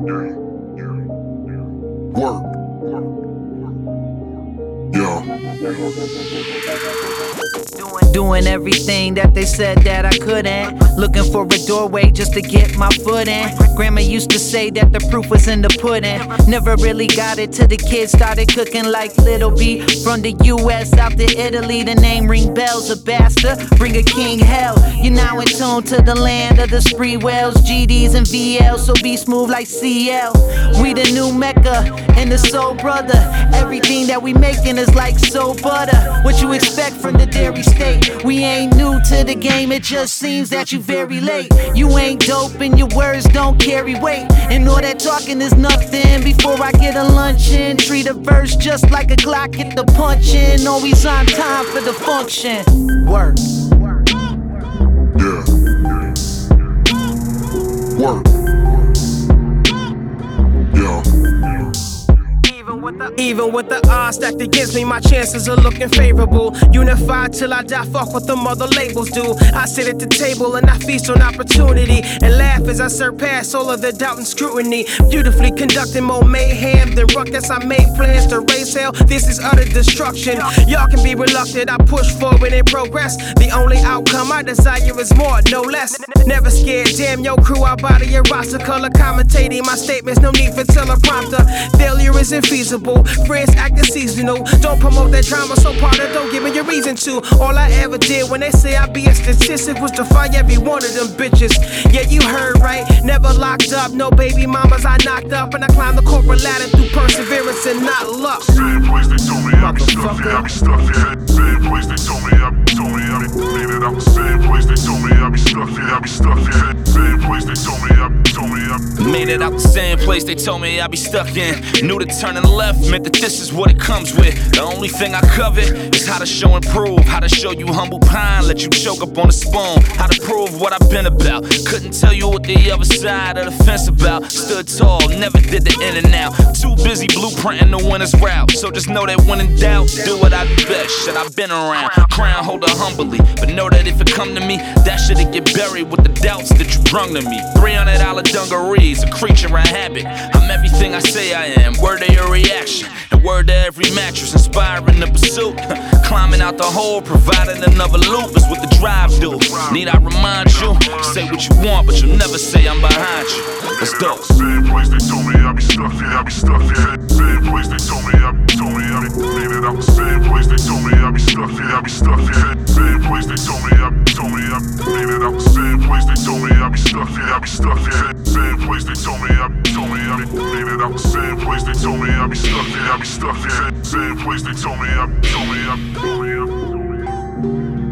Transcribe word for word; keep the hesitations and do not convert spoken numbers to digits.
Work. Yeah. Doing everything that they said that I couldn't. Looking for a doorway just to get my foot in. Grandma used to say that the proof was in the pudding. Never really got it till the kids started cooking like Little B. From the U S out to Italy, the name ring bells. A bastard, bring a king hell. You're now in tune to the land of the spree wells, G Ds and V Ls, so be smooth like C L. We the new Mecca and the soul brother. Everything that we making is like soul butter. What you expect from the dairy state? We ain't new to the game, it just seems that you very late. You ain't dope and your words don't carry weight. And all that talking is nothing. Before I get a luncheon, treat a verse just like a clock, get the punch in. Always on time for the function. Work. Yeah. Work. Yeah. Even with the odds stacked against me, my chances are looking favorable. Unified till I die, fuck what the other labels do. I sit at the table and I feast on opportunity and laugh as I surpass all of the doubt and scrutiny. Beautifully conducting more mayhem than ruckus. I made plans to raise hell, this is utter destruction. Y'all can be reluctant, I push forward and progress. The only outcome I desire is more, no less. Never scared, damn your crew, I body your roster. Color commentating my statements, no need for teleprompter. Failure isn't feasible. Friends acting seasonal. Don't promote that drama, so partner, don't give me your reason to. All I ever did when they say I be a statistic was to fire every one of them bitches. Yeah, you heard right. Never locked up, no baby mamas I knocked up, and I climbed the corporate ladder through perseverance and not luck. Same place they told me I be stuck, yeah, I be stuck, yeah. Same place they told me I be, told me I be made it out. Same place they told me I be stuck, yeah, I be stuck, yeah. Same place they told me I be, told me I be made it out the same place they told me I be stuck in. Knew that turning left meant that this is what it comes with. The only thing I covet is how to show and prove. How to show you humble pie, let you choke up on a spoon. How to prove what I've been about. Couldn't tell you what the other side of the fence about. Stood tall, never did the in and out. Too busy blueprinting the winner's route. So just know that when in doubt, do what I do best. Shit, I've been around, crown holder humbly. But know that if it come to me, that shit'll get buried with the doubts that you brung to me. three hundred dollar dungarees, a creature in habit. I'm everything I say I am, word of your reaction. And word to every mattress, inspiring the pursuit. Climbing out the hole, providing another loop is what the drive do. Need I remind you? Say what you want, but you'll never say I'm behind you. Let's go. Same place they told me I be stuck, yeah, I be stuck, yeah. Same place they told me I be, told me I be made it out. Same place they told me I be stuck, yeah, I be stuck, yeah. Same place they told me I be, told me I be made it out. Same place they told me I be stuck, yeah, I be stuck, yeah. Same place they told me I be, told me I be made it out. Same place they told me I be stuck, yeah, I be stuck, yeah. Same place they told me I be, told me I be, told me I be.